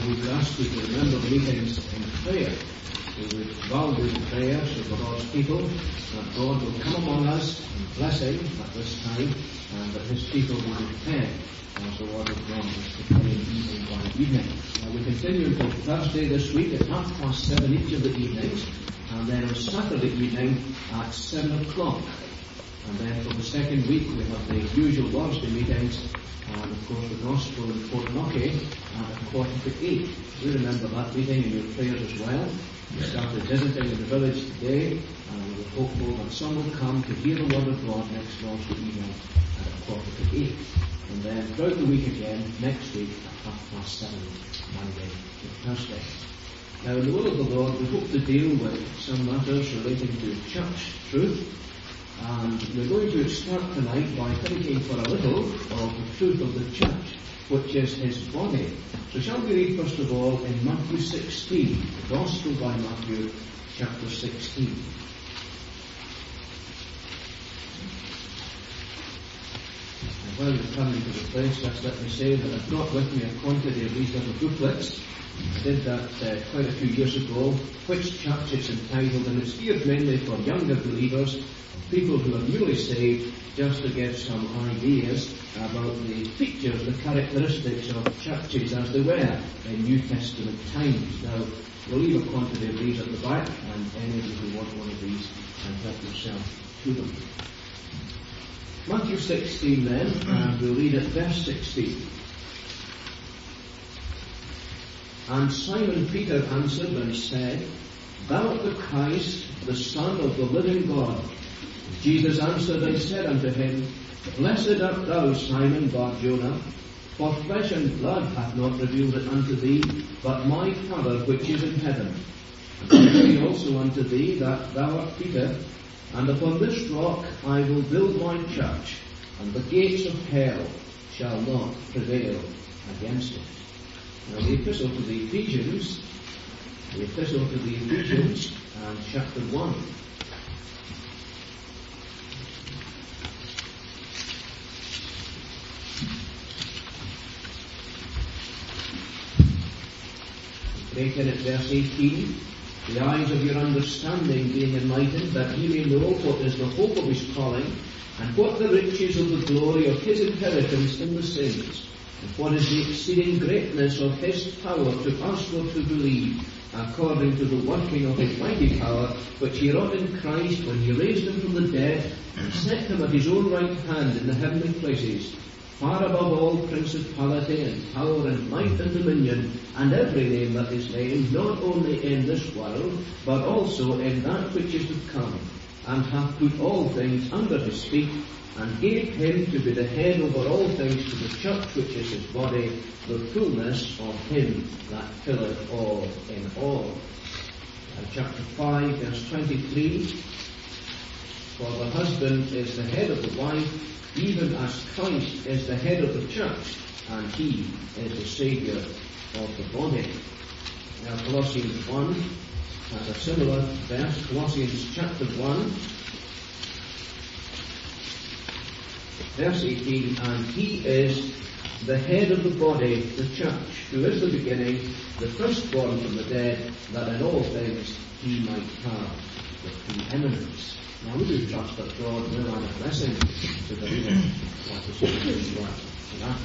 we would ask you to remember the meetings in prayer. We would value the prayers of the Lord's people, that God will come among us in blessing at this time, and that His people will be prepared as the Word of God is proclaimed evening by evening. Now we continue until Thursday this week at 7:30 each of the evenings, and then on Saturday evening at 7 o'clock. And then for the second week we have the usual Wednesday meetings, and of course the Gospel in Portnocky at 7:45. Do remember that meeting in your prayers as well. We started visiting in the village today, and we're hopeful that some will come to hear the Word of God next Wednesday evening at 7:45. And then throughout the week again, next week at 7:30, Monday to Thursday. Now in the will of the Lord, we hope to deal with some matters relating to church truth. And we're going to start tonight by thinking for a little of the truth of the church, which is His body. So shall we read first of all in Matthew 16, the Gospel by Matthew, chapter 16. And while you're coming to the place, just let me say that I've got with me a quantity of these little booklets. I did that quite a few years ago. Which church it's entitled, and it's geared mainly for younger believers, people who are newly saved, just to get some ideas about the features, the characteristics of churches as they were in New Testament times. Now, we'll leave a quantity of these at the back, and any of you who want one of these can help yourself to them. Matthew 16 then, and we'll read at verse 16. And Simon Peter answered and said, Thou art the Christ, the Son of the living God. Jesus answered and said unto him, Blessed art thou, Simon Bar-Jonah, for flesh and blood hath not revealed it unto thee, but my Father which is in heaven. And I say also unto thee that thou art Peter, and upon this rock I will build my church, and the gates of hell shall not prevail against it. Now the epistle to the Ephesians, and chapter 1. Break in at verse 18. The eyes of your understanding being enlightened, that ye may know what is the hope of His calling, and what the riches of the glory of His inheritance in the saints, and what is the exceeding greatness of His power to us who believe, according to the working of His mighty power, which He wrought in Christ when He raised Him from the dead, and set Him at His own right hand in the heavenly places, far above all principality and power and might and dominion, and every name that is named, not only in this world, but also in that which is to come, and hath put all things under His feet, and gave Him to be the head over all things to the church, which is His body, the fullness of Him that filleth all in all. And chapter 5, verse 23, For the husband is the head of the wife, even as Christ is the head of the church, and He is the Saviour of the body. Now Colossians 1 has a similar verse, Colossians chapter 1, verse 18, and He is the head of the body, the church, who is the beginning, the firstborn from the dead, that in all things He might have the preeminence. Now we do trust that God will add a blessing to the reader of the Scriptures for that.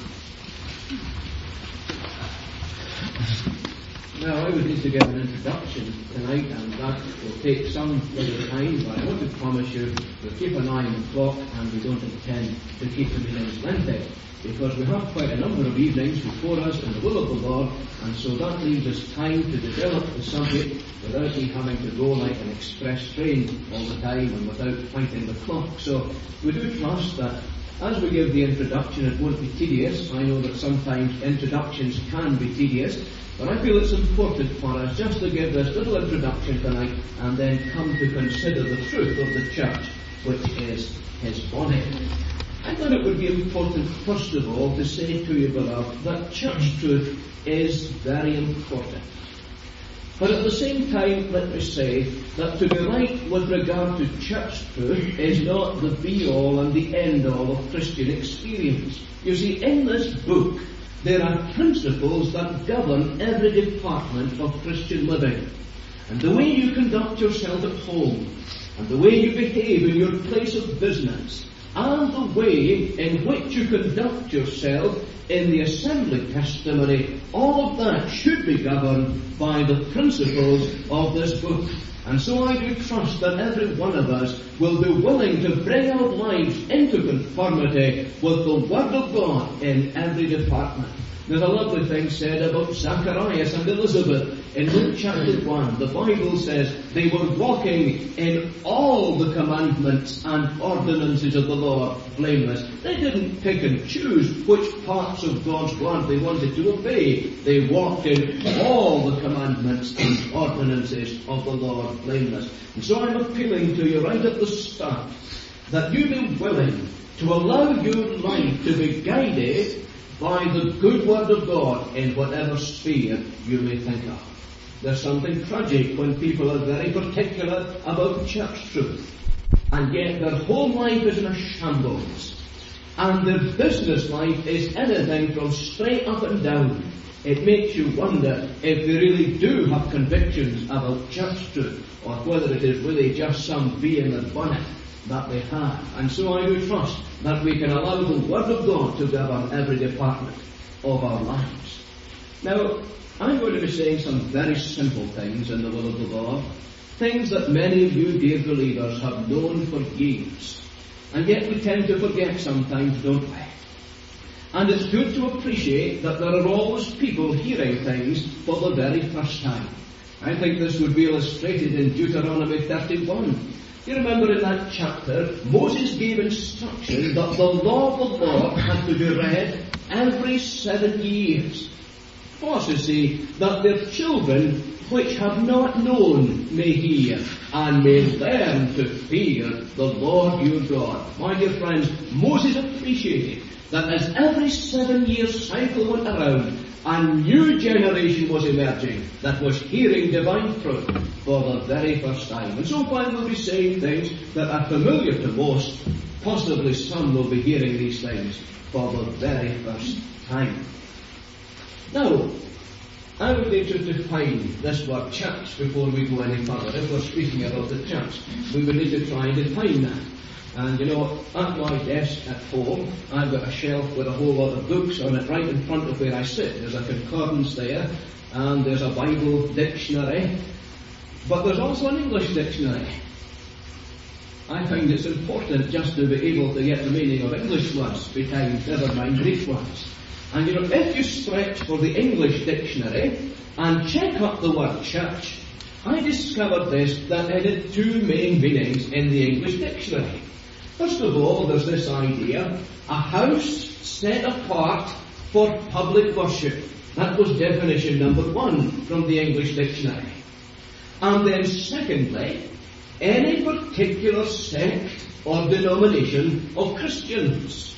Now I would need to give an introduction tonight, and that will take some little time, but I want to promise you we'll keep an eye on the clock, and we don't intend to keep the meetings lengthy, because we have quite a number of evenings before us in the will of the Lord, and so that leaves us time to develop the subject without me having to go like an express train all the time and without fighting the clock. So we do trust that as we give the introduction it won't be tedious. I know that sometimes introductions can be tedious, but I feel it's important for us just to give this little introduction tonight and then come to consider the truth of the church, which is His body. I thought it would be important, first of all, to say to you, beloved, that church truth is very important. But at the same time, let me say that to be right with regard to church truth is not the be-all and the end-all of Christian experience. You see, in this book, there are principles that govern every department of Christian living. And the way you conduct yourself at home, and the way you behave in your place of business, and the way in which you conduct yourself in the assembly testimony, all of that should be governed by the principles of this book. And so I do trust that every one of us will be willing to bring our lives into conformity with the Word of God in every department. There's a lovely thing said about Zacharias and Elizabeth in Luke chapter 1. The Bible says they were walking in all the commandments and ordinances of the Lord blameless. They didn't pick and choose which parts of God's Word they wanted to obey. They walked in all the commandments and ordinances of the Lord blameless. And so I'm appealing to you right at the start that you be willing to allow your life to be guided by the good Word of God in whatever sphere you may think of. There's something tragic when people are very particular about church truth, and yet their home life is in a shambles, and their business life is anything from straight up and down. It makes you wonder if they really do have convictions about church truth, or whether it is really just some bee in the bonnet that they have. And so I do trust that we can allow the Word of God to govern every department of our lives. Now, I'm going to be saying some very simple things in the will of the Lord, things that many of you, dear believers, have known for years. And yet we tend to forget sometimes, don't we? And it's good to appreciate that there are always people hearing things for the very first time. I think this would be illustrated in Deuteronomy 31. You remember in that chapter, Moses gave instruction that the law of the Lord had to be read every 7 years. For to see that their children which have not known may hear, and may learn to fear the Lord your God. My dear friends, Moses appreciated that as every 7-year cycle went around, a new generation was emerging that was hearing divine truth for the very first time. And so while we'll be saying things that are familiar to most, possibly some will be hearing these things for the very first time. Now, I would need to define this word church before we go any further. If we're speaking about the church, we would need to try and define that. And you know, at my desk at home, I've got a shelf with a whole lot of books on it right in front of where I sit. There's a concordance there, and there's a Bible dictionary, but there's also an English dictionary. I find it's important just to be able to get the meaning of English words betimes, never mind Greek ones. And you know, if you stretch for the English dictionary and check up the word church, I discovered this, that it had 2 main meanings in the English dictionary. First of all, there's this idea, a house set apart for public worship. That was definition number 1 from the English dictionary. And then secondly, any particular sect or denomination of Christians.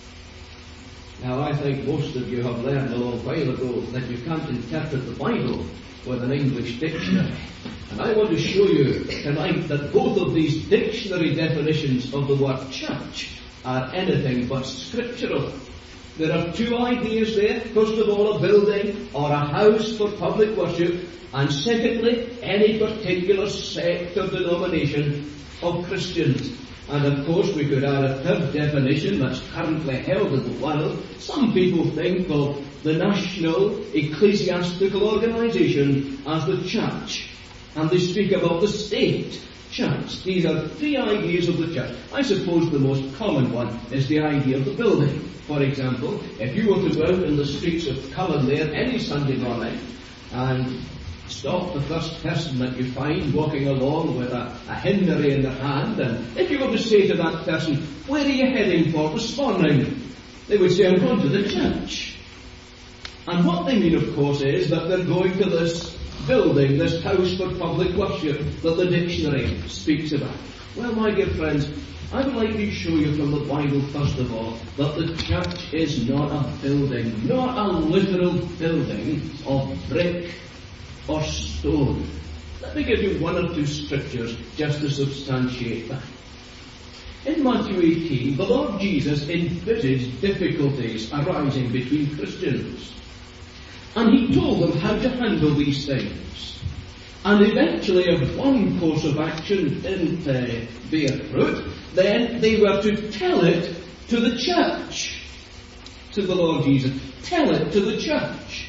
Now, I think most of you have learned a long while ago that you can't interpret the Bible with an English dictionary. And I want to show you tonight that both of these dictionary definitions of the word church are anything but scriptural. There are 2 ideas there. First of all, a building or a house for public worship. And secondly, any particular sect or denomination of Christians. And of course we could add a third definition that's currently held in the world. Some people think of the national ecclesiastical organisation as the church. And they speak about the state church. These are 3 ideas of the church. I suppose the most common one is the idea of the building. For example, if you were to go out in the streets of Cullen there any Sunday morning and stop the first person that you find walking along with a hymnary in their hand, and if you were to say to that person, where are you heading for this morning? They would say, I'm going to the church. And what they mean, of course, is that they're going to this building, this house for public worship that the dictionary speaks about. Well, my dear friends, I would like to show you from the Bible, first of all, that the church is not a building, not a literal building of brick or stone. Let me give you 1 or 2 scriptures just to substantiate that. In Matthew 18, the Lord Jesus envisaged difficulties arising between Christians. And he told them how to handle these things. And eventually, if one course of action didn't bear fruit, then they were to tell it to the church. To the Lord Jesus. Tell it to the church.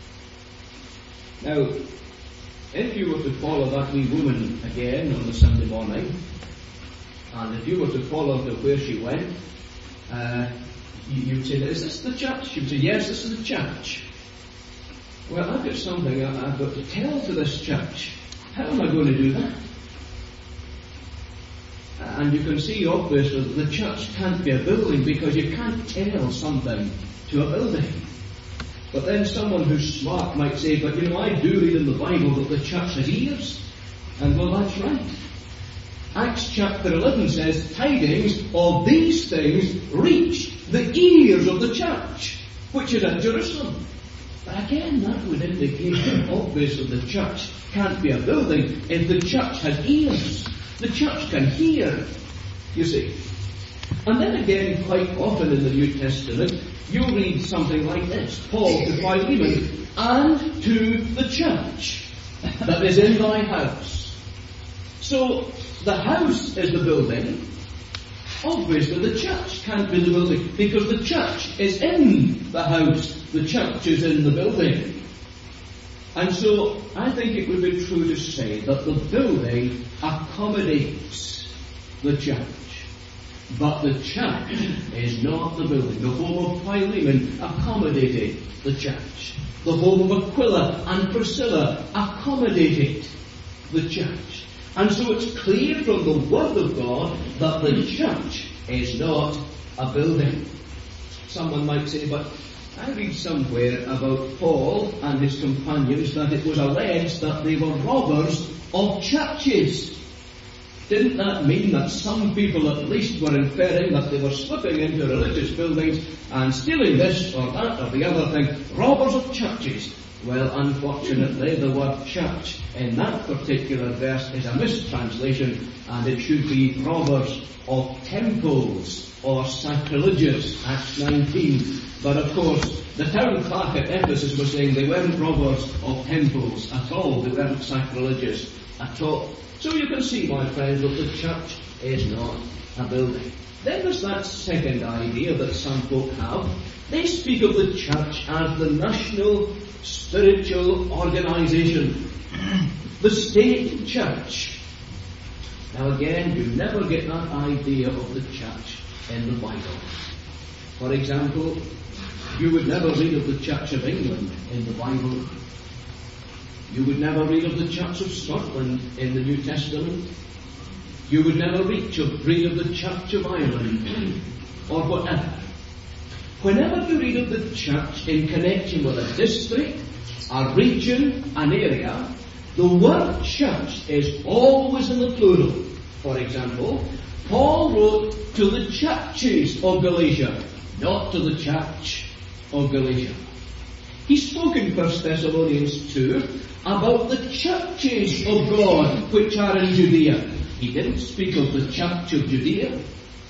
Now, if you were to follow that wee woman again on the Sunday morning, and if you were to follow her to where she went, you'd say, is this the church? She would say, yes, this is the church. Well, I've got something I've got to tell to this church. How am I going to do that? And you can see, obviously, that the church can't be a building because you can't tell something to a building. But then someone who's smart might say, but I do read in the Bible that the church has ears. And well, that's right. Acts chapter 11 says, tidings of these things reached the ears of the church, which is at Jerusalem. But again, that would indicate that obviously the church can't be a building if the church has ears. The church can hear, you see. And then again, quite often in the New Testament, you read something like this. Paul to Philemon, and to the church that is in thy house. So, the house is the building. Obviously, the church can't be the building, because the church is in the house. The church is in the building. And so, I think it would be true to say that the building accommodates the church. But the church is not the building. The home of Philemon accommodated the church. The home of Aquila and Priscilla accommodated the church. And so it's clear from the Word of God that the church is not a building. Someone might say, but I read somewhere about Paul and his companions that it was alleged that they were robbers of churches. Didn't that mean that some people at least were inferring that they were slipping into religious buildings and stealing this or that or the other thing? Robbers of churches. Well, unfortunately, the word church in that particular verse is a mistranslation, and it should be robbers of temples or sacrilegious, Acts 19. But of course, the town clerk at Ephesus was saying they weren't robbers of temples at all. They weren't sacrilegious at all. So you can see, my friends, that the church is not a building. Then there's that second idea that some folk have. They speak of the church as the national spiritual organisation, the state church. Now again, you never get that idea of the church in the Bible. For example, you would never read of the Church of England in the Bible. You would never read of the Church of Scotland in the New Testament. You would never read of the Church of Ireland or whatever. Whenever you read of the church in connection with a district, a region, an area, the word church is always in the plural. For example, Paul wrote to the churches of Galatia, not to the church of Galatia. He spoke in 1 Thessalonians 2 about the churches of God which are in Judea. He didn't speak of the church of Judea.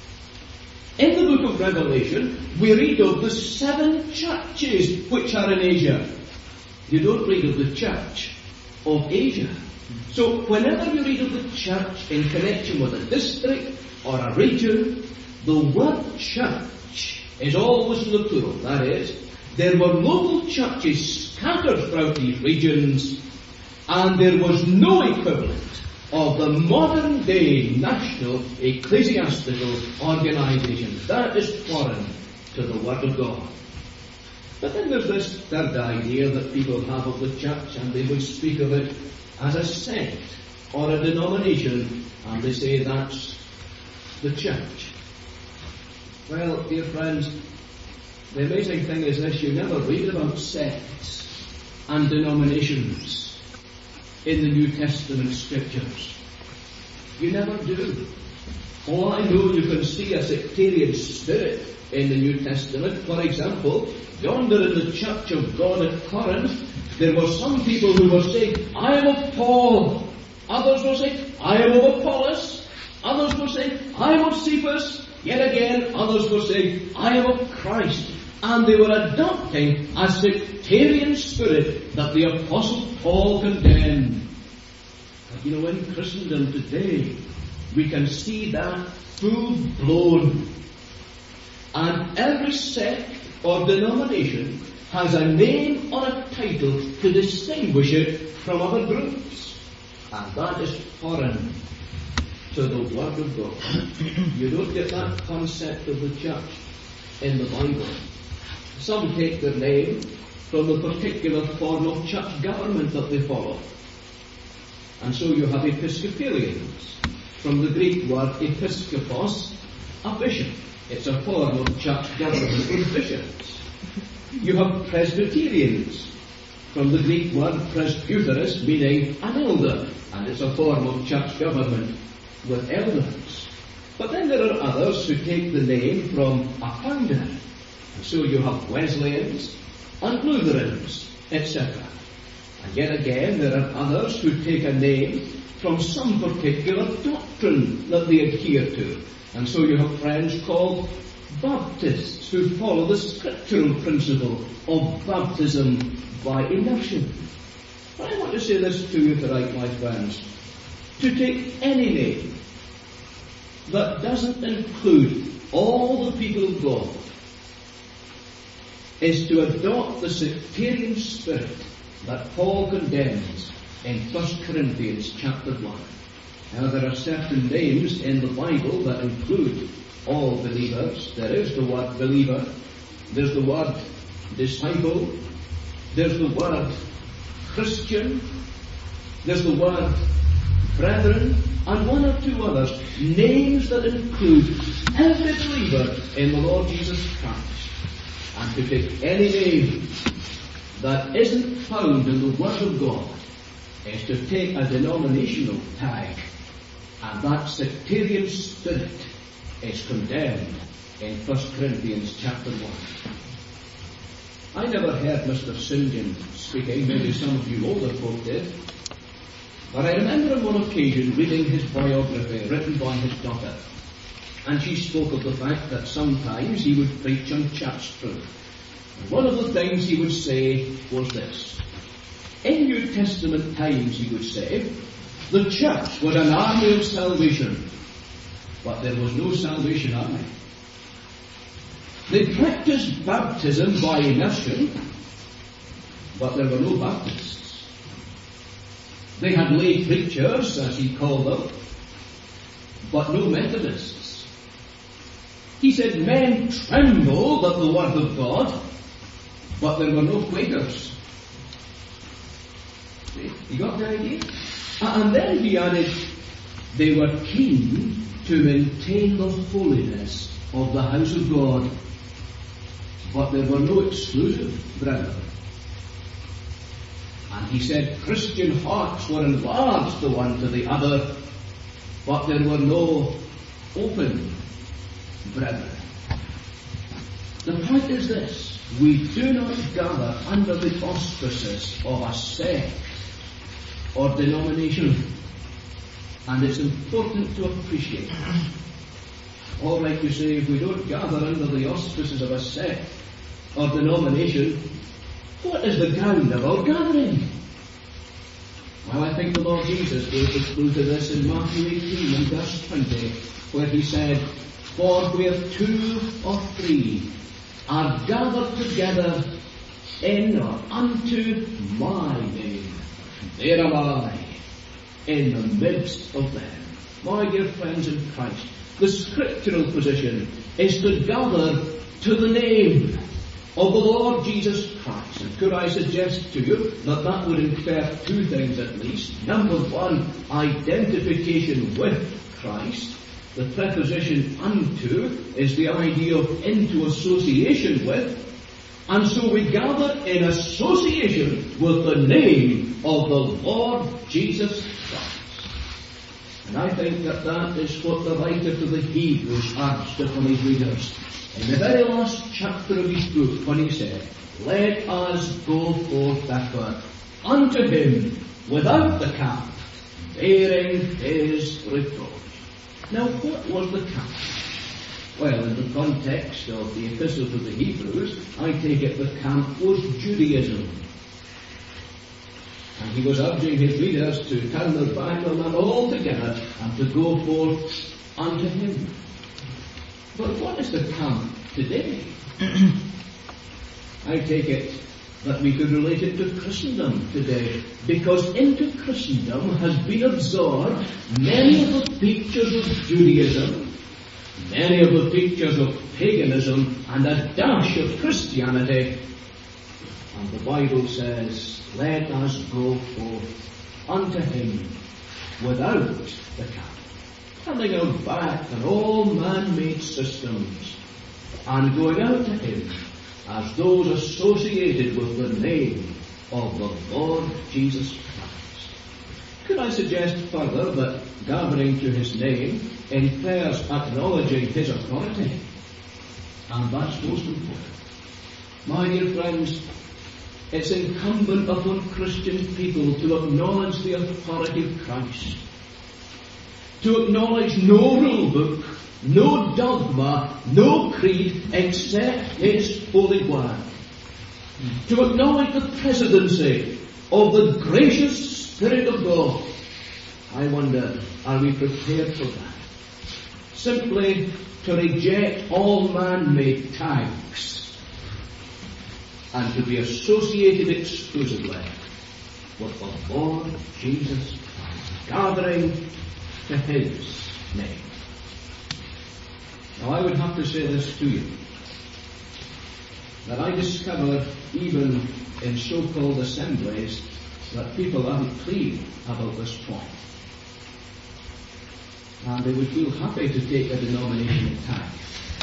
In the book of Revelation, we read of the 7 churches which are in Asia. You don't read of the church of Asia. So whenever you read of the church in connection with a district or a region, the word church is always in the plural. That is, there were local churches scattered throughout these regions, and there was no equivalent of the modern day national ecclesiastical organisation. That is foreign to the Word of God. But then there's this third idea that people have of the church, and they would speak of it as a sect or a denomination, and they say that's the church. Well, dear friends, the amazing thing is this: you never read about sects and denominations in the New Testament scriptures. You never do. Oh, I know you can see a sectarian spirit in the New Testament. For example, yonder in the church of God at Corinth, there were some people who were saying, I am of Paul. Others were saying, I am of Apollos. Others will say, I am of Cephas. Yet again, others will say, I am of Christ. And they were adopting a sectarian spirit that the Apostle Paul condemned. But you know, in Christendom today, we can see that full blown. And every sect or denomination has a name or a title to distinguish it from other groups. And that is foreign to the Word of God. You don't get that concept of the church in the Bible. Some take their name from the particular form of church government that they follow. And so you have Episcopalians, from the Greek word episkopos, a bishop. It's a form of church government with bishops. You have Presbyterians, from the Greek word presbyteros, meaning an elder, and it's a form of church government with elders. But then there are others who take the name from a founder. And so you have Wesleyans and Lutherans, etc. And yet again there are others who take a name from some particular doctrine that they adhere to. And so you have friends called Baptists who follow the scriptural principle of baptism by immersion. But I want to say this to you tonight, my friends. To take any name that doesn't include all the people of God is to adopt the sectarian spirit that Paul condemns in 1 Corinthians chapter 1. Now there are certain names in the Bible that include all believers. There is the word believer, there's the word disciple, there's the word Christian, there's the word brethren, and one or two others. Names that include every believer in the Lord Jesus Christ. And to take any name that isn't found in the Word of God is to take a denominational tag. And that sectarian spirit is condemned in 1 Corinthians chapter 1. I never heard Mr. St. John speaking, maybe some of you older folk did, but I remember on one occasion reading his biography written by his daughter, and she spoke of the fact that sometimes he would preach on church truth. And one of the things he would say was this. In New Testament times, he would say, the church was an army of salvation, but there was no Salvation Army. They practiced baptism by immersion, but there were no Baptists. They had lay preachers, as he called them, but no Methodists. He said men trembled at the Word of God, but there were no Quakers. See? You got the idea? And then he added, they were keen to maintain the holiness of the house of God, but there were no exclusive brethren. And he said Christian hearts were enlarged the one to the other, but there were no open brethren. The point is this: we do not gather under the auspices of a sect or denomination, and it's important to appreciate that. All right, you say, if we don't gather under the auspices of a sect or denomination, what is the ground of our gathering? Well, I think the Lord Jesus gave the clue to this in Matthew 18 and verse 20, where he said, for where 2 or 3 are gathered together in or unto my name, there am I in the midst of them. My dear friends in Christ, the scriptural position is to gather to the name of the Lord Jesus Christ. And could I suggest to you that that would infer 2 things at least. Number 1, identification with Christ. The preposition unto is the idea of into association with. And so we gather in association with the name of the Lord Jesus Christ. And I think that that is what the writer to the Hebrews urged upon his readers in the very last chapter of his book, when he said, let us go forth backward unto him without the camp, bearing his reproach. Now, what was the camp? Well, in the context of the Epistle to the Hebrews, I take it the camp was Judaism. And he was urging his readers to turn their back on that altogether and to go forth unto him. But what is the camp today? I take it that we could relate it to Christendom today, because into Christendom has been absorbed many of the features of Judaism, many of the features of paganism, and a dash of Christianity. And the Bible says, let us go forth unto him without the camp, turning our back on all man-made systems, and going out to him as those associated with the name of the Lord Jesus Christ. Could I suggest further that gathering to his name infers acknowledging his authority? And that's most important. My dear friends, it's incumbent upon Christian people to acknowledge the authority of Christ, to acknowledge no rule book, no dogma, no creed except his holy word, to acknowledge the presidency of the gracious Spirit of God. I wonder, are we prepared for that? Simply to reject all man-made tags and to be associated exclusively with the Lord Jesus Christ, gathering to his name. Now, I would have to say this to you, that I discover even in so-called assemblies that people aren't clear about this point. And they would feel happy to take a denominational tag.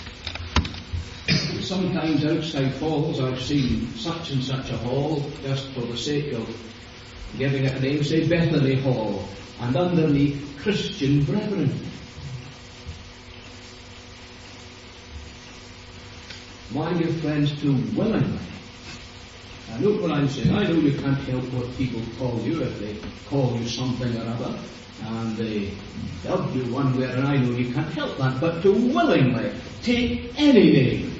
Sometimes outside halls I've seen such and such a hall, just for the sake of giving it a name, say Bethany Hall, and underneath Christian Brethren. My dear friends, to willingly, I know what I'm saying, I know you can't help what people call you if they call you something or other, and they dub you one way or another, I know you can't help that, but to willingly take any name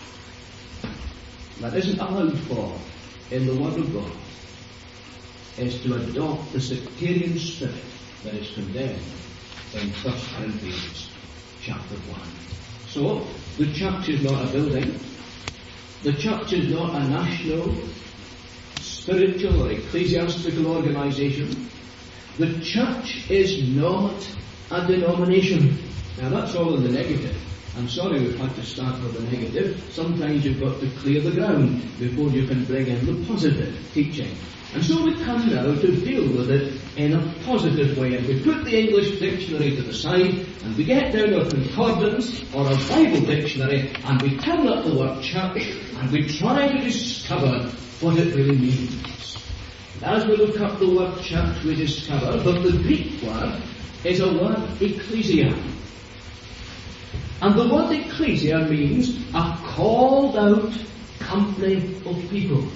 that isn't allowed for in the Word of God is to adopt the sectarian spirit that is condemned in 1 Corinthians chapter 1. So, the church is not a building. The church is not a national, spiritual or ecclesiastical organization. The church is not a denomination. Now that's all in the negative. I'm sorry we've had to start with the negative. Sometimes you've got to clear the ground before you can bring in the positive teaching. And so we come now to deal with it in a positive way. And we put the English dictionary to the side, and we get down our concordance or our Bible dictionary, and we turn up the word church, and we try to discover what it really means. And as we look up the word church, we discover that the Greek word is a word ecclesia. And the word ecclesia means a called out company of people.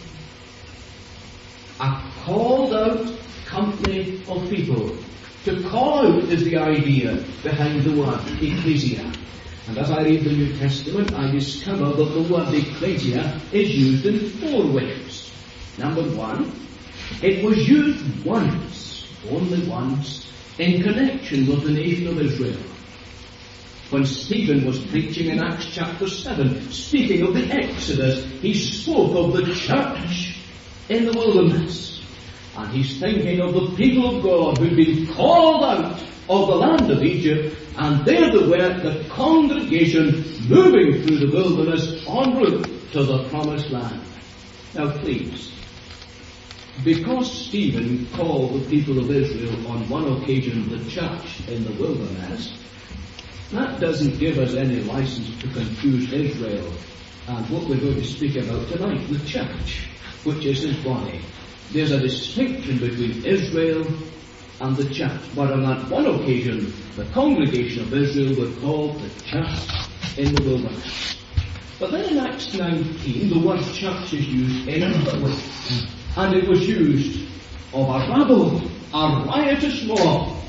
A called out company of people. To call out is the idea behind the word ecclesia. And as I read the New Testament, I discover that the word ecclesia is used in 4 ways. Number 1, it was used once, only once, in connection with the nation of Israel. When Stephen was preaching in Acts chapter 7, speaking of the Exodus, he spoke of the church in the wilderness. And he's thinking of the people of God who'd been called out of the land of Egypt, and there they were, the congregation moving through the wilderness en route to the promised land. Now please, because Stephen called the people of Israel on one occasion the church in the wilderness, that doesn't give us any license to confuse Israel and what we're going to speak about tonight, the church, which is his body. There's a distinction between Israel and the church. But on that one occasion, the congregation of Israel were called the church in the wilderness. But then in Acts 19, the word church is used in another way. And it was used of a rabble, a riotous mob,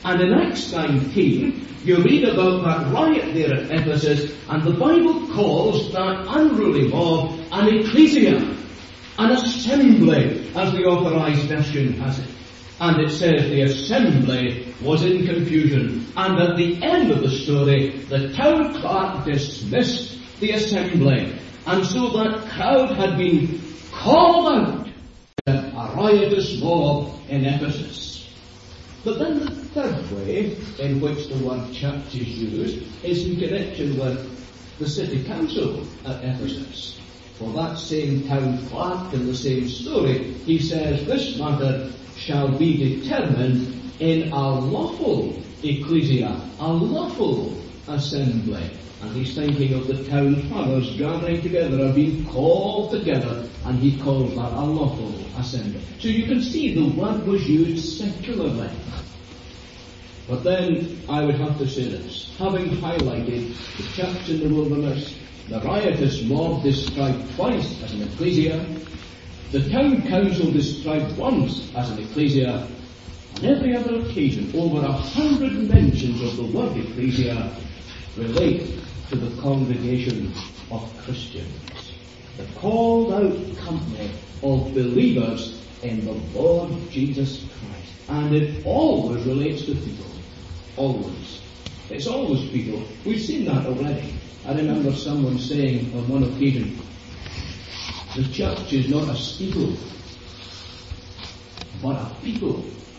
And in Acts 19, you read about that riot there at Ephesus, and the Bible calls that unruly mob an ecclesia, an assembly, as the Authorized Version has it. And it says the assembly was in confusion. And at the end of the story, the town clerk dismissed the assembly. And so that crowd had been called out, a riotous mob in Ephesus. But then the third way in which the word church is used is in connection with the city council at Ephesus. For that same town clerk in the same story, he says, this matter shall be determined in a lawful ecclesia, a lawful assembly. And he's thinking of the town fathers gathering together or being called together, and he calls that a lawful assembly. So you can see the word was used secularly. But then I would have to say this, having highlighted the church in the wilderness, the riotous mob described twice as an ecclesia, the town council described once as an ecclesia, on every other occasion, over 100 mentions of the word ecclesia relate to the congregation of Christians, the called out company of believers in the Lord Jesus Christ. And it always relates to people. Always. It's always people. We've seen that already. I remember someone saying on one occasion, the church is not a steeple, but a people.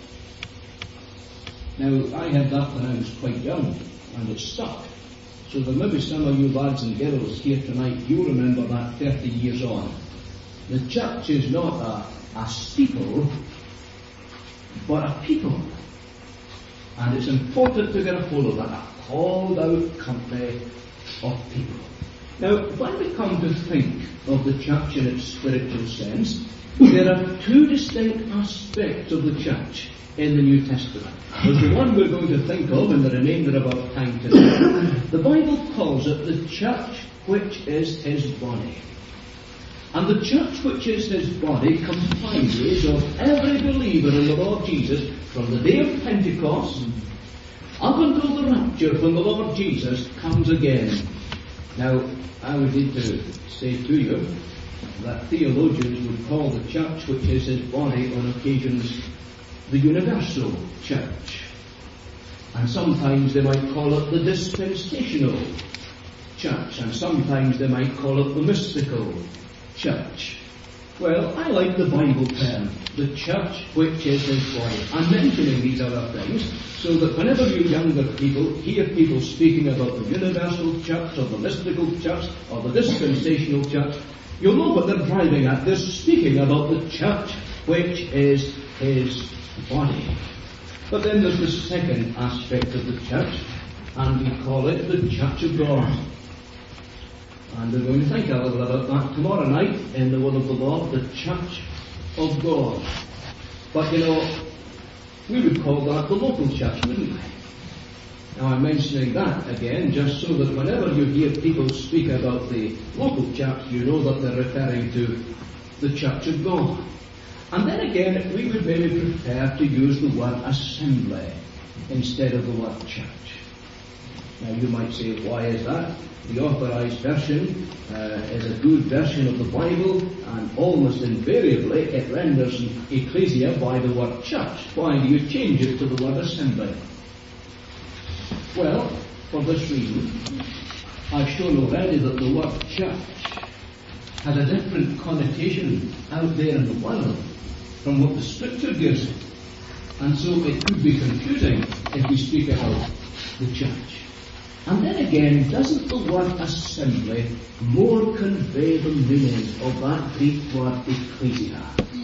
Now, I had that when I was quite young, and it stuck. So there may be some of you lads and girls here tonight, you remember that 30 years on. The church is not a steeple, but a people. And it's important to get a hold of that, a called out company of people. Now, when we come to think of the church in its spiritual sense, there are two distinct aspects of the church in the New Testament. There's the one we're going to think of in the remainder of our time today. The Bible calls it the church which is his body. And the church which is his body comprises of every believer in the Lord Jesus from the day of Pentecost up until the rapture when the Lord Jesus comes again. Now, I would need to say to you that theologians would call the church which is his body on occasions the universal church. And sometimes they might call it the dispensational church, and sometimes they might call it the mystical church. Well, I like the Bible term, the church which is his body. I'm mentioning these other things so that whenever you younger people hear people speaking about the universal church or the mystical church or the dispensational church, you'll know what they're driving at. They're speaking about the church which is his body. But then there's the second aspect of the church, and we call it the church of God. And we're going to think a little about that tomorrow night in the Word of the Lord, the church of God. But you know, we would call that the local church, wouldn't we? Now I'm mentioning that again just so that whenever you hear people speak about the local church, you know that they're referring to the church of God. And then again, we would maybe prefer to use the word assembly instead of the word church. Now you might say, why is that? The Authorized Version is a good version of the Bible, and almost invariably it renders ecclesia by the word church. Why do you change it to the word assembly? Well, for this reason, I've shown already that the word church has a different connotation out there in the world from what the Scripture gives it. And so it could be confusing if we speak about the church. And then again, doesn't the word assembly more convey the meaning of that Greek word ecclesia?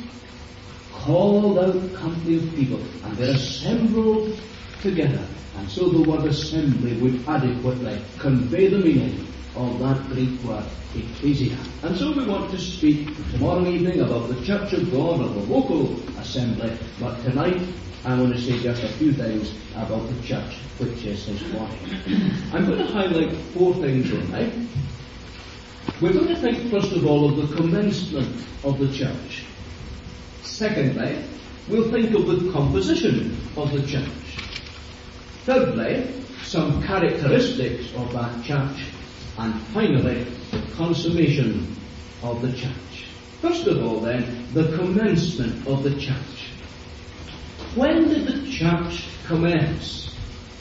Called out company of people, and they're assembled together. And so the word assembly would adequately convey the meaning of that Greek word ecclesia. And so we want to speak tomorrow evening about the church of God or the local assembly, but tonight I want to say just a few things about the church which is his body. I'm going to highlight 4 things tonight. We're going to think first of all of the commencement of the church. Secondly, we'll think of the composition of the church. Thirdly, some characteristics of that church. And finally, the consummation of the church. First of all then, the commencement of the church. When did the church commence?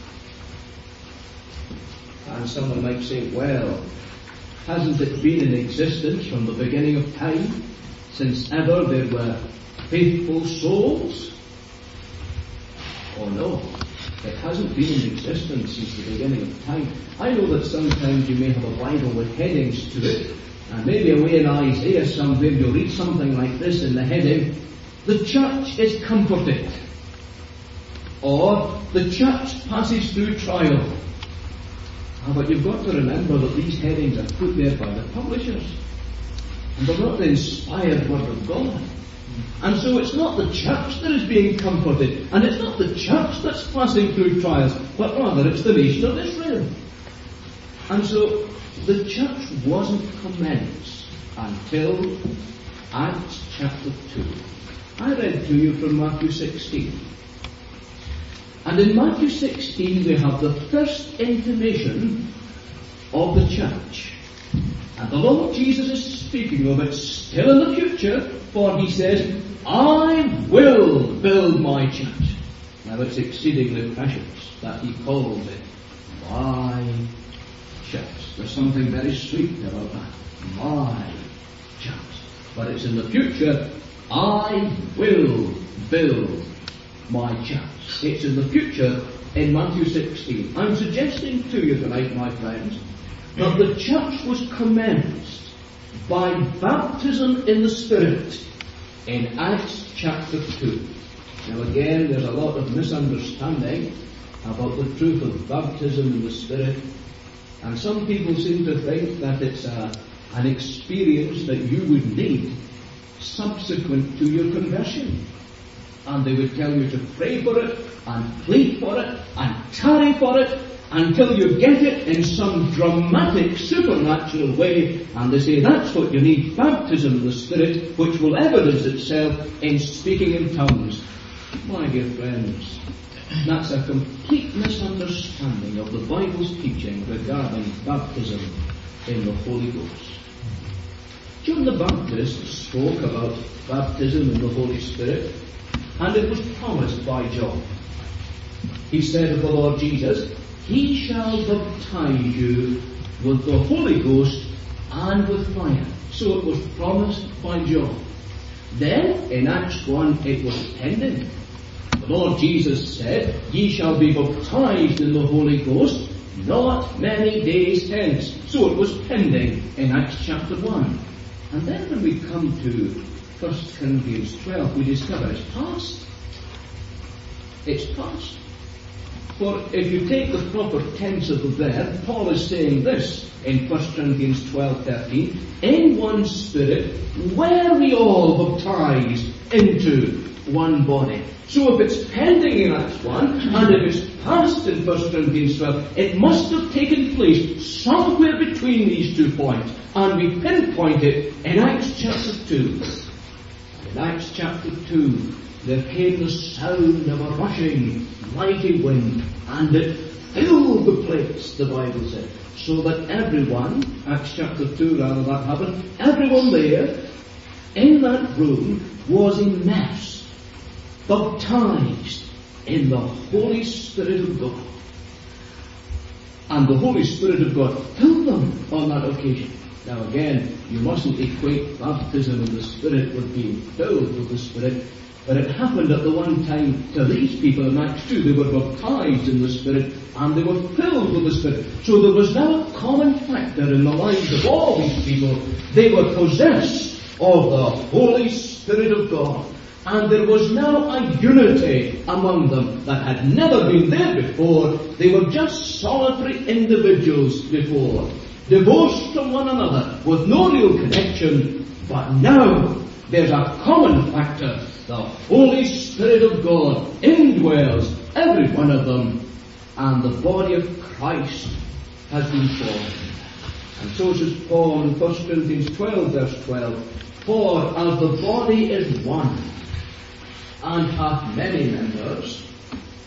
And someone might say, well, hasn't it been in existence from the beginning of time, since ever there were faithful souls? Oh no, it hasn't been in existence since the beginning of time. I know that sometimes you may have a Bible with headings to it, and maybe away in Isaiah somewhere you'll read something like this in the heading, the church is comforted, or the church passes through trial. But you've got to remember that these headings are put there by the publishers, and they're not the inspired Word of God. And so it's not the church that is being comforted, and it's not the church that's passing through trials, but rather it's the nation of Israel. And so the church wasn't commenced until Acts chapter 2. I read to you from Matthew 16. And in Matthew 16 we have the first intimation of the church. And the Lord Jesus is speaking of it still in the future, for he says, I will build my church. Now it's exceedingly precious that he calls it my church. There's something very sweet about that. My church. But it's in the future, I will build my church. It's in the future in Matthew 16. I'm suggesting to you tonight, my friends, that the church was commenced by baptism in the Spirit in Acts chapter 2. Now again, there's a lot of misunderstanding about the truth of baptism in the Spirit, and some people seem to think that it's an experience that you would need subsequent to your conversion. And they would tell you to pray for it, and plead for it, and tarry for it, until you get it in some dramatic, supernatural way, and they say that's what you need, baptism in the Spirit, which will evidence itself in speaking in tongues. My dear friends, that's a complete misunderstanding of the Bible's teaching regarding baptism in the Holy Ghost. John the Baptist spoke about baptism in the Holy Spirit, and it was promised by John. He said of the Lord Jesus, He shall baptize you with the Holy Ghost and with fire. So it was promised by John. Then, in Acts 1, it was pending. The Lord Jesus said, Ye shall be baptized in the Holy Ghost not many days hence. So it was pending in Acts chapter 1. And then when we come to 1 Corinthians 12, we discover it's past. It's past. For if you take the proper tense of the verb, Paul is saying this in 1 Corinthians 12:13, in one Spirit were we all baptized into one body. So if it's pending in Acts 1, and if it's past in 1 Corinthians 12, it must have taken place somewhere between these 2 points. And we pinpoint it in Acts chapter 2. In Acts chapter 2, there came the sound of a rushing, mighty wind, and it filled the place, the Bible said, so that everyone, Acts chapter 2 rather, that happened, everyone there in that room was immersed, baptized in the Holy Spirit of God. And the Holy Spirit of God filled them on that occasion. Now again, you mustn't equate baptism in the Spirit with being filled with the Spirit, but it happened at the one time to these people in Acts 2. They were baptized in the Spirit and they were filled with the Spirit. So there was now a common factor in the lives of all these people. They were possessed of the Holy Spirit of God. And there was now a unity among them that had never been there before. They were just solitary individuals before, divorced from one another with no real connection. But now there's a common factor. The Holy Spirit of God indwells every one of them, and the body of Christ has been formed. And so says Paul in 1 Corinthians 12 verse 12, for as the body is one, and hath many members,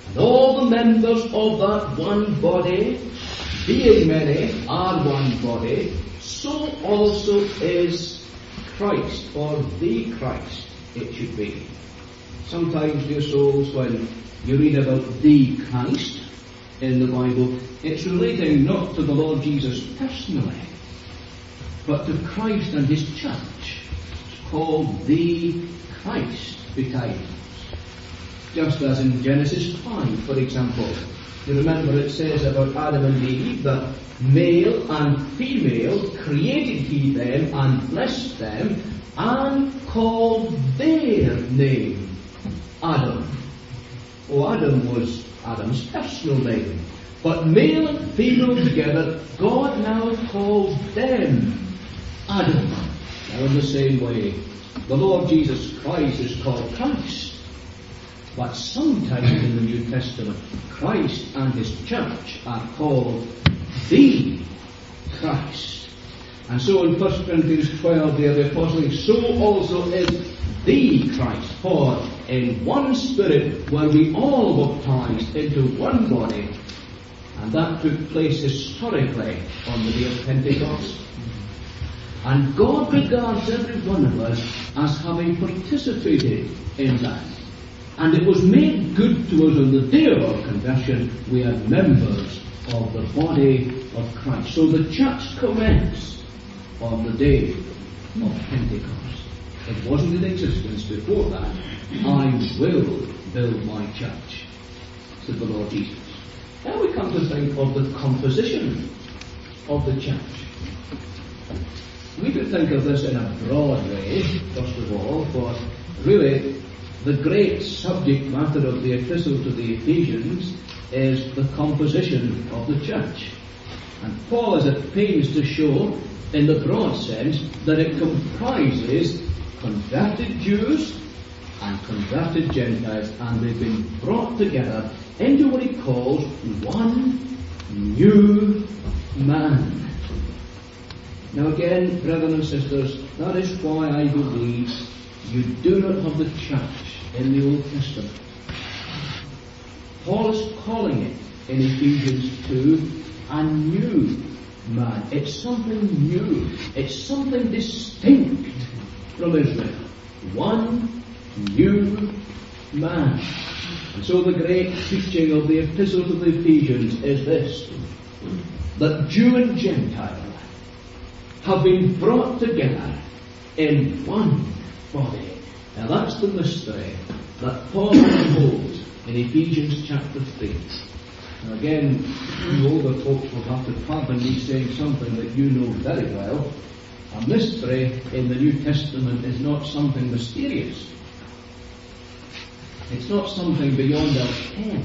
And all the members of that one body, being many, are one body, so also is Christ, or the Christ, it should be. Sometimes, dear souls, when you read about the Christ in the Bible, it's relating not to the Lord Jesus personally, but to Christ and his church. It's called the Christ betimes. Just as in Genesis 5, for example. You remember it says about Adam and Eve that male and female created he them and blessed them and called their name Adam. Oh, Adam was Adam's personal name. But male and female together, God now calls them Adam. Now in the same way, the Lord Jesus Christ is called Christ. But sometimes in the New Testament, Christ and his church are called the Christ. And so in 1 Corinthians 12 there the apostle says, so also is the Christ. For in one spirit were we all baptized into one body. And that took place historically on the day of Pentecost. And God regards every one of us as having participated in that. And it was made good to us on the day of our conversion. We are members of the body of Christ. So the church commenced on the day of Pentecost. It wasn't in existence before that. I will build my church, said the Lord Jesus. Now we come to think of the composition of the church. We could think of this in a broad way, first of all, for really the great subject matter of the epistle to the Ephesians is the composition of the church. And Paul is at pains to show, in the broad sense, that it comprises converted Jews and converted Gentiles, and they've been brought together into what he calls one new man. Now again, brethren and sisters, that is why I believe you do not have the church in the Old Testament. Paul is calling it in Ephesians 2 a new man. It's something new. It's something distinct from Israel. One new man. And so the great teaching of the epistle to the Ephesians is this, that Jew and Gentile have been brought together in one body. Now that's the mystery that Paul unfolds in Ephesians chapter 3. Now again, you older folks will have to pardon me saying something that you know very well. A mystery in the New Testament is not something mysterious. It's not something beyond our ken.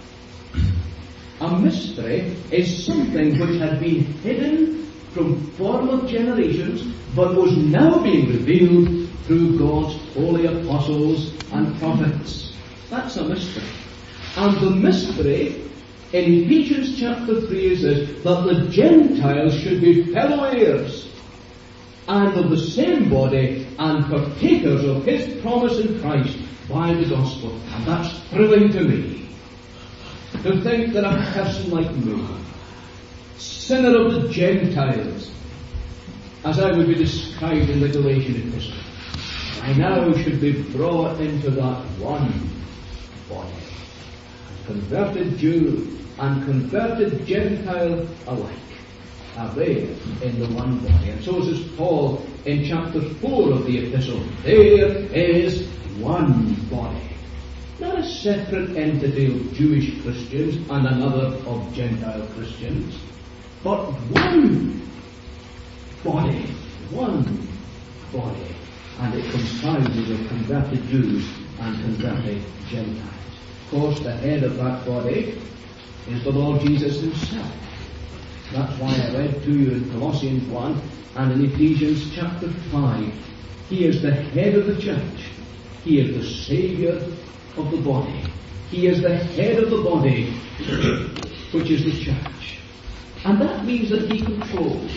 A mystery is something which had been hidden from former generations, but was now being revealed through God's holy apostles and prophets. That's a mystery. And the mystery in Ephesians chapter 3 is this, that the Gentiles should be fellow heirs and of the same body and partakers of his promise in Christ by the gospel. And that's thrilling to me, to think that a person like me, sinner of the Gentiles, as I would be described in the Galatian epistle, I now should be brought into that one body. Converted Jew and converted Gentile alike are there in the one body. And so says Paul in chapter 4 of the epistle, there is one body. Not a separate entity of Jewish Christians and another of Gentile Christians, but one body. One body. And it comprises of converted Jews and converted Gentiles. Of course, the head of that body is the Lord Jesus himself. That's why I read to you in Colossians 1 and in Ephesians chapter 5. He is the head of the church. He is the Saviour of the body. He is the head of the body, which is the church. And that means that he controls.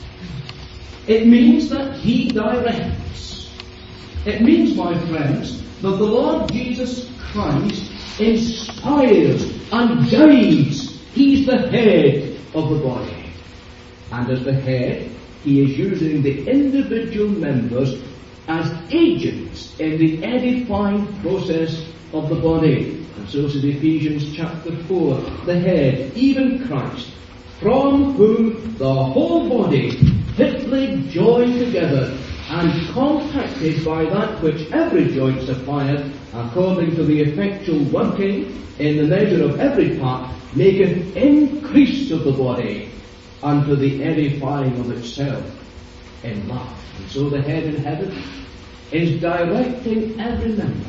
It means that he directs. It means, my friends, that the Lord Jesus Christ inspires and guides. He's the head of the body. And as the head, he is using the individual members as agents in the edifying process of the body. And so says Ephesians chapter 4, the head, even Christ, from whom the whole body, fitly joined together and compacted by that which every joint supplieth, according to the effectual working in the measure of every part, maketh increase of the body unto the edifying of itself in love. And so the head in heaven is directing every member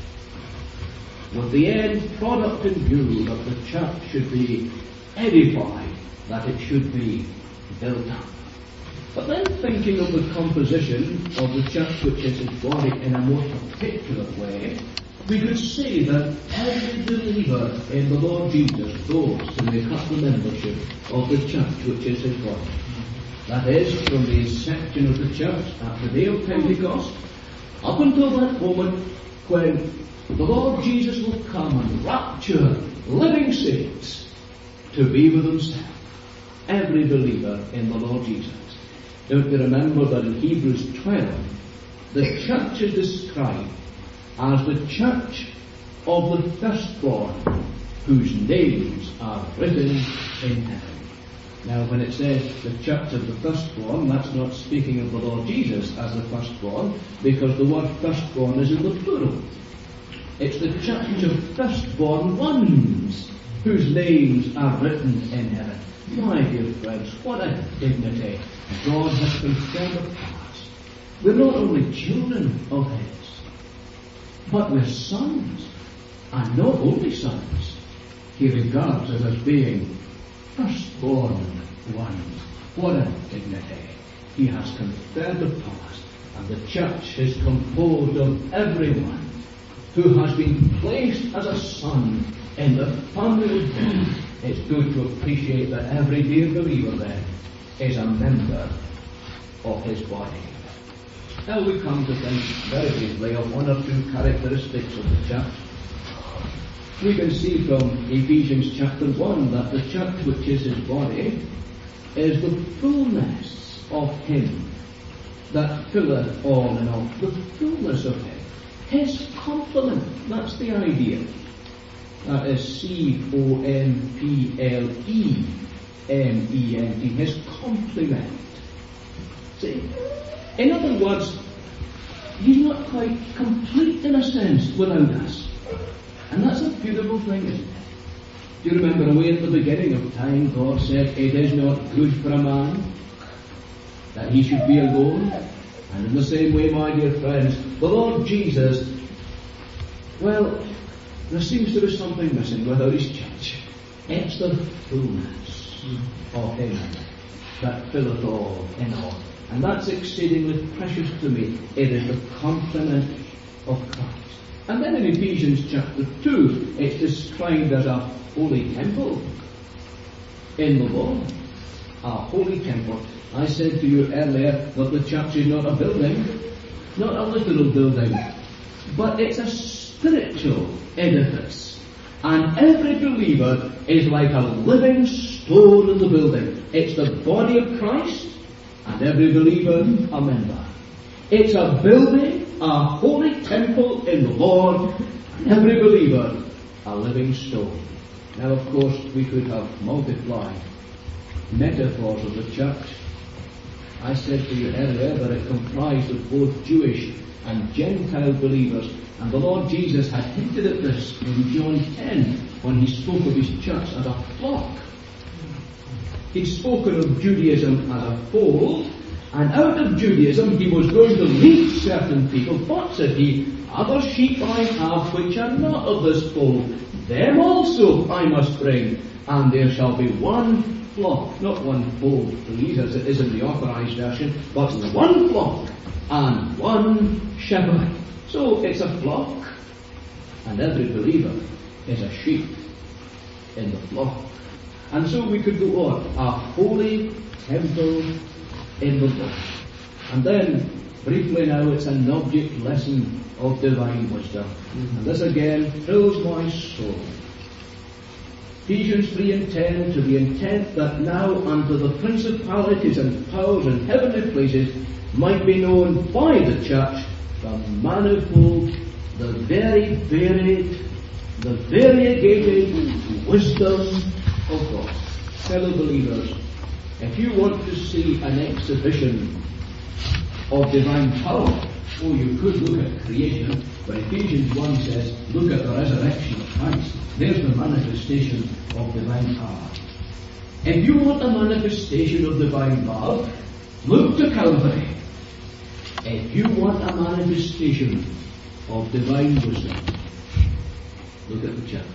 with the end product in view that the church should be edified, that it should be built up. But then thinking of the composition of the church which is his body in a more particular way, we could say that every believer in the Lord Jesus goes to make up the membership of the church which is his body. That is, from the inception of the church at the day of Pentecost, up until that moment when the Lord Jesus will come and rapture living saints to be with himself. Every believer in the Lord Jesus. Don't you remember that in Hebrews 12, the church is described as the church of the firstborn, whose names are written in heaven. Now, when it says the church of the firstborn, that's not speaking of the Lord Jesus as the firstborn, because the word firstborn is in the plural. It's the church of firstborn ones, whose names are written in heaven. My dear friends, what a dignity God has conferred upon us. We're not only children of his, but we're sons, and not only sons. He regards us as being firstborn ones. What a dignity he has conferred upon us. And the church is composed of everyone who has been placed as a son in the family of God. It's good to appreciate that every dear believer then is a member of his body. Now we come to think very briefly of one or two characteristics of the church. We can see from Ephesians chapter 1 that the church which is his body is the fullness of him that filleth all in all. The fullness of him. His complement. That's the idea. That is C-O-M-P-L-E-M-E-N-T. His complement. See? In other words, he's not quite complete in a sense without us. And that's a beautiful thing, isn't it? Do you remember away at the beginning of time, God said, it is not good for a man that he should be alone. And in the same way, my dear friends, the Lord Jesus, well, there seems to be something missing without his church. It's the fullness of him that filleth all in all. And that's exceedingly precious to me. It is the complement of Christ. And then in Ephesians chapter 2, it's described as a holy temple in the Lord. A holy temple. I said to you earlier that the church is not a building, not a literal building, but it's a spiritual edifice. And every believer is like a living stone in the building. It's the body of Christ, and every believer a member. It's a building, a holy temple in the Lord, and every believer a living stone. Now, of course, we could have multiplied metaphors of the church. I said to you earlier that it comprised of both Jewish and Gentile believers. And the Lord Jesus had hinted at this in John 10 when he spoke of his church as a flock. He'd spoken of Judaism as a fold, and out of Judaism he was going to lead certain people. But, said he, other sheep I have which are not of this fold, them also I must bring, and there shall be one flock, not one fold, please, as it is in the Authorized Version, but one flock and one shepherd. So it's a flock, and every believer is a sheep in the flock. And so we could go on, a holy temple in the Lord. And then Briefly now, it's an object lesson of divine wisdom. And this again fills my soul. Ephesians 3:10, to the intent that now unto the principalities and powers in heavenly places might be known by the church the manifold, the very varied, the variegated wisdom of God. Fellow believers, if you want to see an exhibition of divine power, you could look at creation, but Ephesians 1 says, look at the resurrection of Christ. There's the manifestation of divine power. If you want a manifestation of divine love, look to Calvary. If you want a manifestation of divine wisdom, look at the church.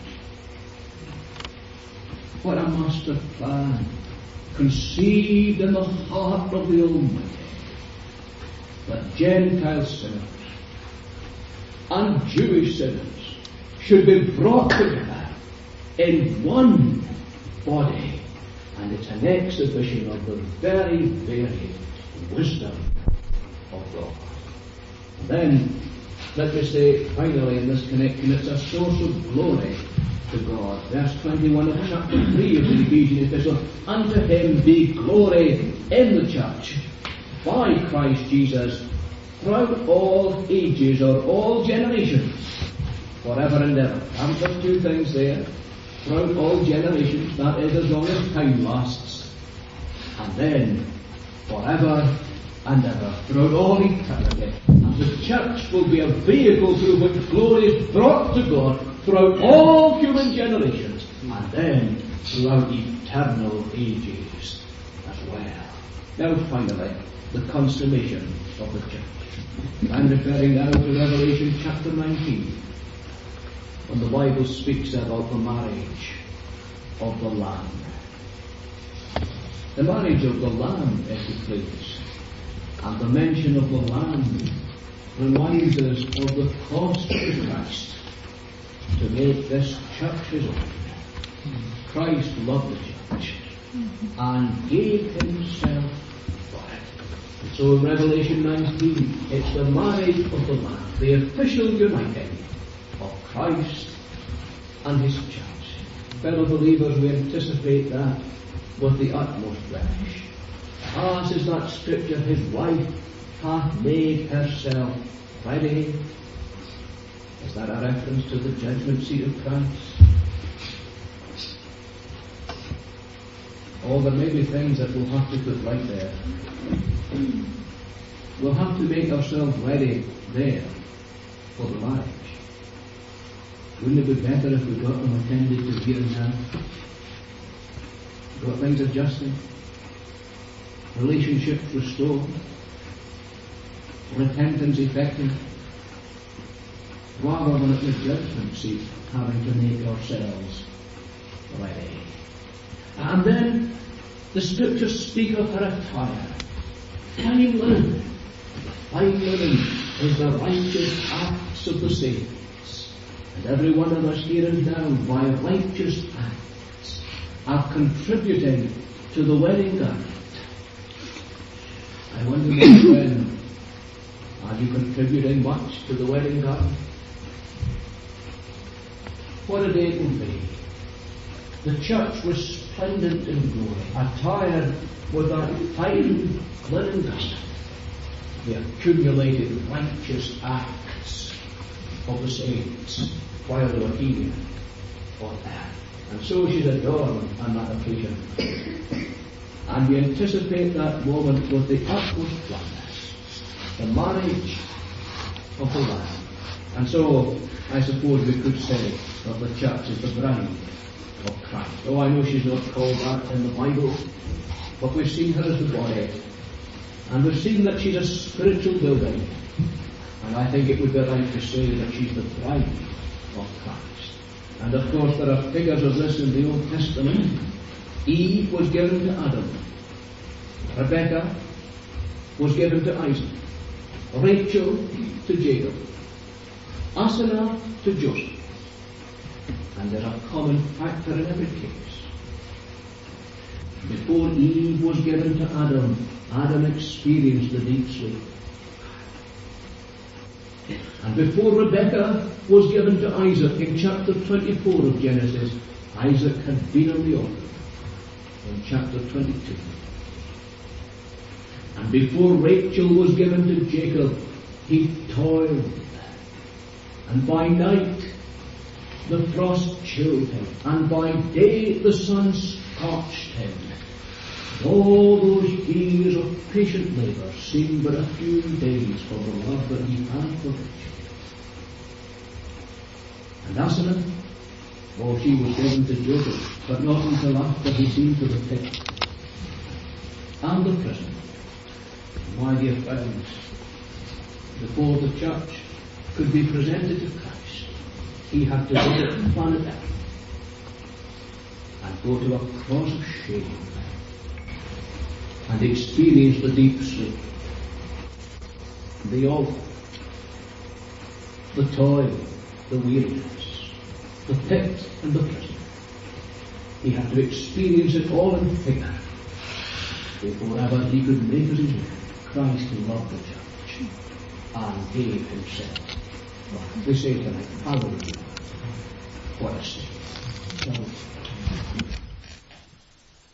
What a master plan, conceived in the heart of the Almighty, that Gentile sinners and Jewish sinners should be brought together in one body, and it's an exhibition of the very varied wisdom of God. And then, let me say finally in this connection, it's a source of glory to God. Verse 21 of chapter 3 of the Ephesian epistle, unto him be glory in the church by Christ Jesus throughout all ages or all generations, forever and ever. I've got two things there. Throughout all generations, that is as long as time lasts. And then forever and ever, throughout all eternity. And the church will be a vehicle through which glory is brought to God throughout all human generations, and then throughout eternal ages as well. Now finally, the consummation of the church. I'm referring now to Revelation chapter 19, when the Bible speaks about the marriage of the Lamb. The marriage of the Lamb, if you please, and the mention of the Lamb reminds us of the cost of Christ to make this church his own. Christ loved the church and gave himself for it. So in Revelation 19, it's the marriage of the Lamb, the official uniting of Christ and his church. Fellow believers, we anticipate that with the utmost relish. Says that scripture, his wife hath made herself ready. Is that a reference to the judgment seat of Christ? Oh, there may be things that we'll have to put right there. We'll have to make ourselves ready there for the marriage. Wouldn't it be better if we got them attended to here and now? Got things adjusted, relationships restored, repentance effective, rather than at the judgment seat having to make ourselves ready. And then the scriptures speak of her attire. Fine linen. Fine linen is the righteous acts of the saints. And every one of us here and now, by righteous acts, are contributing to the wedding garment. I wonder, my friend, are you contributing much to the wedding garment? What a day it will be. The church resplendent in glory, attired with that fine linen garment, the accumulated righteous acts of the saints while they were here on earth. And so she's adorned on that occasion. And we anticipate that moment with the utmost gladness, the marriage of the Lamb. And so, I suppose we could say that the church is the bride of Christ. Oh, I know she's not called that in the Bible, but we've seen her as the body. And we've seen that she's a spiritual building. And I think it would be right to say that she's the bride of Christ. And of course there are figures of this in the Old Testament. Eve was given to Adam. Rebecca was given to Isaac. Rachel to Jacob. Asenath to Joseph. And there's a common factor in every case. Before Eve was given to Adam, Adam experienced the deep sleep. And before Rebekah was given to Isaac in chapter 24 of Genesis, Isaac had been on the altar in chapter 22. And before Rachel was given to Jacob, he toiled. And by night the frost chilled him, and by day the sun scorched him. All those years of patient labour seemed but a few days for the love that he had for Rachel. And Asenath, well, she was given to Joseph, but not until after he'd been to the pit and the prison. My dear friends, before the church could be presented to Christ, he had to visit planet Earth and go to a cross of shame and experience the deep sleep, the altar, the toil, the weariness, the pit and the prison. He had to experience it all in figure before ever he could make as his own Christ who loved the church and gave himself. We say tonight, hallelujah.